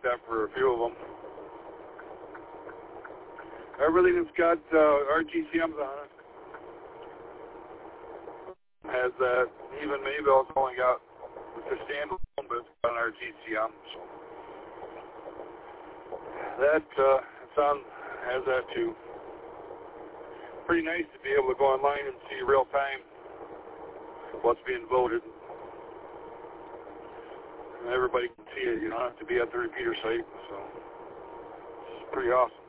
that for a few of them. Everything that's got RGCMs on it has that. Even Maybell's only got the standalone, but it's got an RGCM. So that it's on, has that too. Pretty nice to be able to go online and see real time what's being voted. And everybody can see it. You don't have to be at the repeater site. So it's pretty awesome.